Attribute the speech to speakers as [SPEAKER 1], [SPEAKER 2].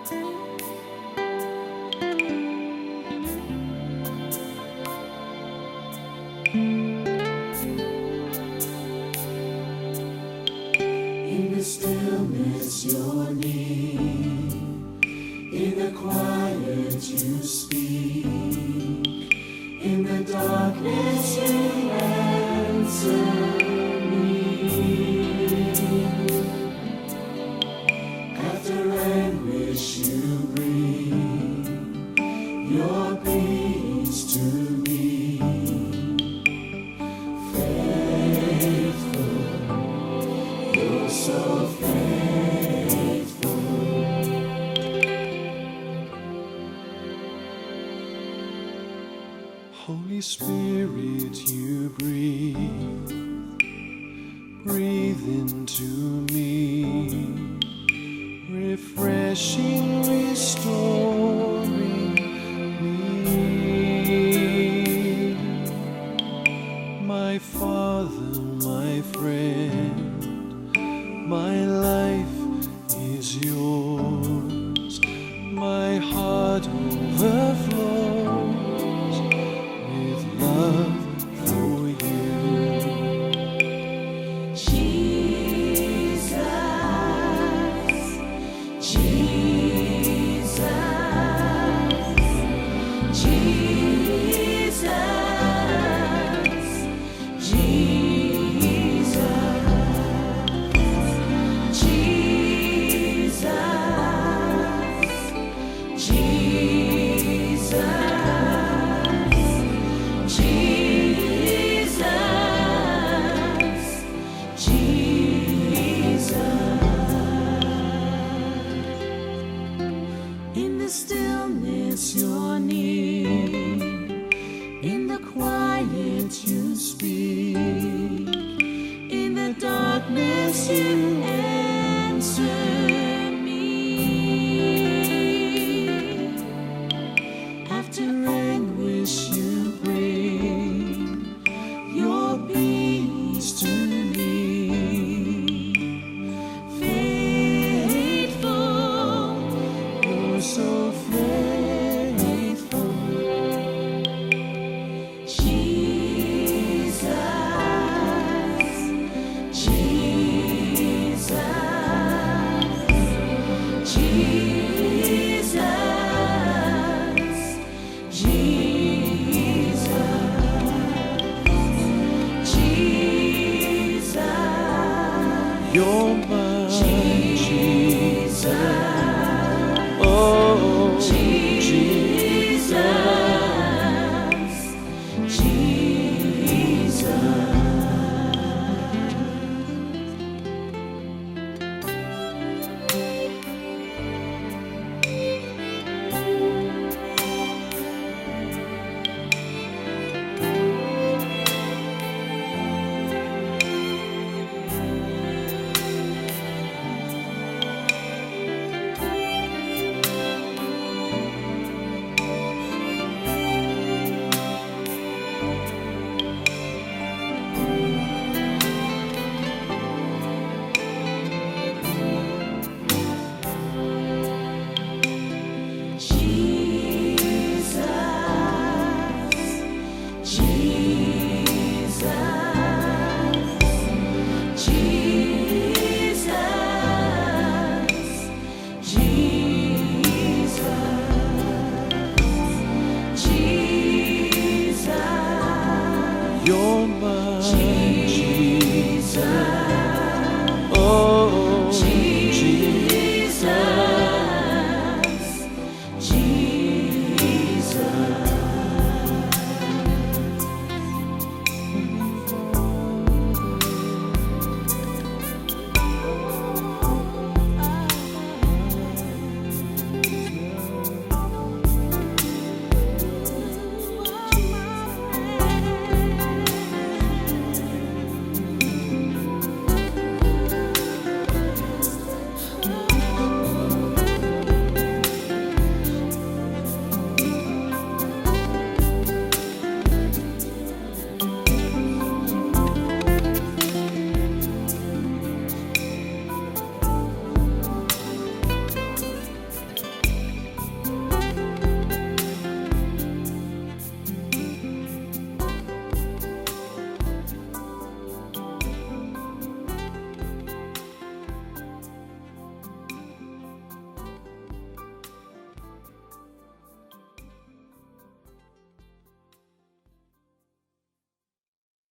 [SPEAKER 1] In the stillness you're near, in the quiet you speak, in the darkness you answer me. After anguish you bring your peace to me. Faithful, you're so faithful. Holy Spirit, you breathe into me, refreshing, restoring me. My Father, my friend, my life is yours. My heart overflows with love for you. Jesus, Jesus, Jesus, Jesus, in the stillness you're near, in the quiet you speak, in the darkness you answer me. After anguish you bring your peace to me. Faithful, you're so faithful. Jesus, Jesus, Jesus.